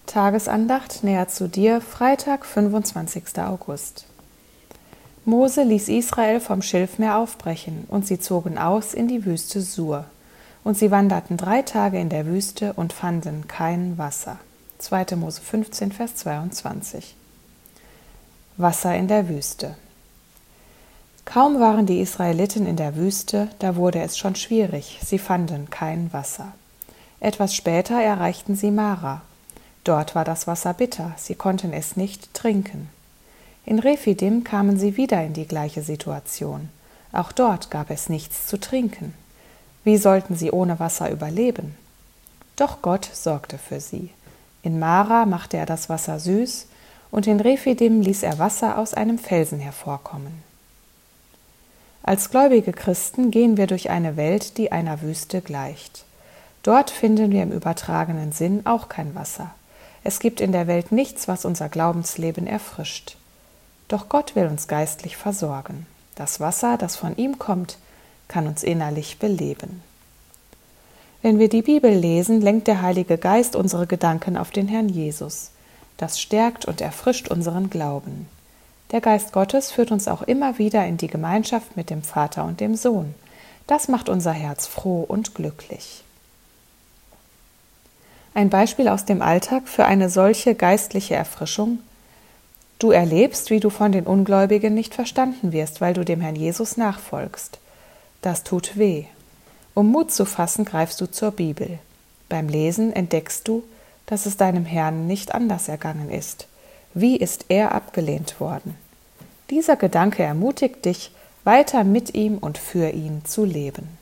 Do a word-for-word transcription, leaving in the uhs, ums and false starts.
Tagesandacht näher zu dir, Freitag, fünfundzwanzigster August. Mose ließ Israel vom Schilfmeer aufbrechen, und sie zogen aus in die Wüste Sur. Und sie wanderten drei Tage in der Wüste und fanden kein Wasser. zweiter Mose fünfzehn, Vers zweiundzwanzig. Wasser in der Wüste. Kaum waren die Israeliten in der Wüste, da wurde es schon schwierig, sie fanden kein Wasser. Etwas später erreichten sie Mara. Dort war das Wasser bitter, sie konnten es nicht trinken. In Refidim kamen sie wieder in die gleiche Situation. Auch dort gab es nichts zu trinken. Wie sollten sie ohne Wasser überleben? Doch Gott sorgte für sie. In Mara machte er das Wasser süß, und in Refidim ließ er Wasser aus einem Felsen hervorkommen. Als gläubige Christen gehen wir durch eine Welt, die einer Wüste gleicht. Dort finden wir im übertragenen Sinn auch kein Wasser. Es gibt in der Welt nichts, was unser Glaubensleben erfrischt. Doch Gott will uns geistlich versorgen. Das Wasser, das von ihm kommt, kann uns innerlich beleben. Wenn wir die Bibel lesen, lenkt der Heilige Geist unsere Gedanken auf den Herrn Jesus. Das stärkt und erfrischt unseren Glauben. Der Geist Gottes führt uns auch immer wieder in die Gemeinschaft mit dem Vater und dem Sohn. Das macht unser Herz froh und glücklich. Ein Beispiel aus dem Alltag für eine solche geistliche Erfrischung: Du erlebst, wie du von den Ungläubigen nicht verstanden wirst, weil du dem Herrn Jesus nachfolgst. Das tut weh. Um Mut zu fassen, greifst du zur Bibel. Beim Lesen entdeckst du, dass es deinem Herrn nicht anders ergangen ist. Wie ist er abgelehnt worden? Dieser Gedanke ermutigt dich, weiter mit ihm und für ihn zu leben.